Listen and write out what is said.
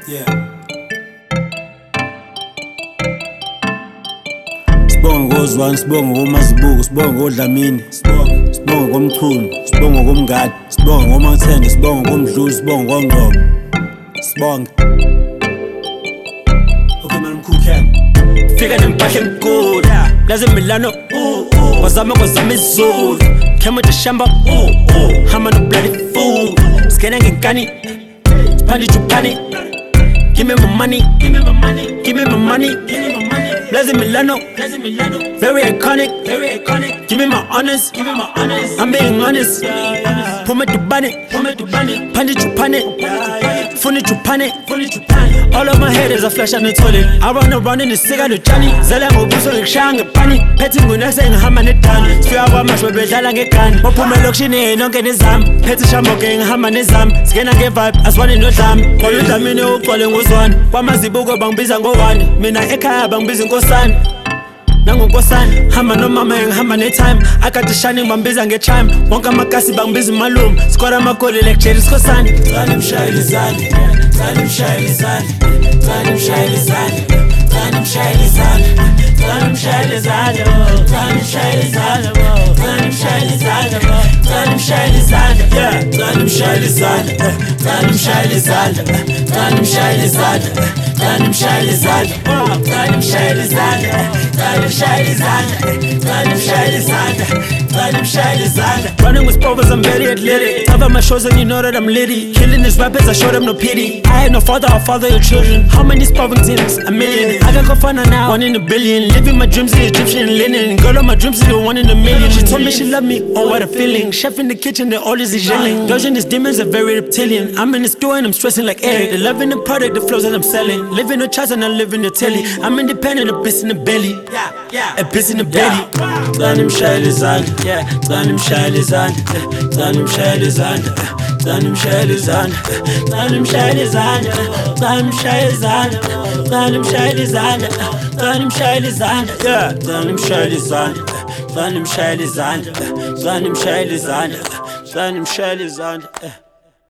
Sibonga ngozwane, sibonga ngomazibuko, sibonga ngodlamini, sibonga ngomchunu, sibonga ngomngadi, sibonga ngomathenge, sibonga ngomdluli, sibonga ngongqobo. Sibonga. Okay man, I'm cool cat. Fika nempahla enkulu laze Milano wazama izulu khema dishamba hama no bloody fool skena ngenkani siphandi jupani give me my money laze Milano very iconic give me my honest I'm being honest Pume dubane phandi jupane funi jupane all of my haters are flash on the toilet I run around in the cigarette Johnny zela ngobuso ngishaya ngepani phethe ngunase ngihamba nedani sifika kwamasho bedlala ngegani bophume lokishini nonke nezami phethe shamboke ngihamba nezami sikena ngevibe asibane nodlami ngoba udlamini ugcwale ngozwane kwamazibuko bangibiza ngowani mina ekhaya bangibiza inkosana nangonkosana hamba nomama ngihamba netime I got the shining bambiza ngechime wonke amakasi bangibiza imalume skora amagoli like Jerry Skosana Zani mshayeli zani running with brothers, I'm very athletic. Cover my shows and you know that I'm litty. Killing these rappers, I show them no pity. I had no father, I'll father your children. How many sparring teams? A million. I got Kofana now, 1 in a billion. Living my dreams in Egyptian linen. Girl on my dreams is the 1 in a million. She told me she loved me, oh what a feeling. Chef in the kitchen, they always is yelling. Dodging these demons are very reptilian. I'm in the store and I'm stressing like Eric. They loving the product, the flows that I'm selling. Living no charts and I live in the telly. I'm independent, a piss in the belly. A piss in the belly. Zani mshayeli zani, zani mshayeli zani, zani mshayeli zani, zani mshayeli zani, zani mshayeli zani, zani mshayeli zani, zani mshayeli zani, zani mshayeli zani, zani mshayeli zani, zani mshayeli zani, zani mshayeli zani, zani mshayeli zani.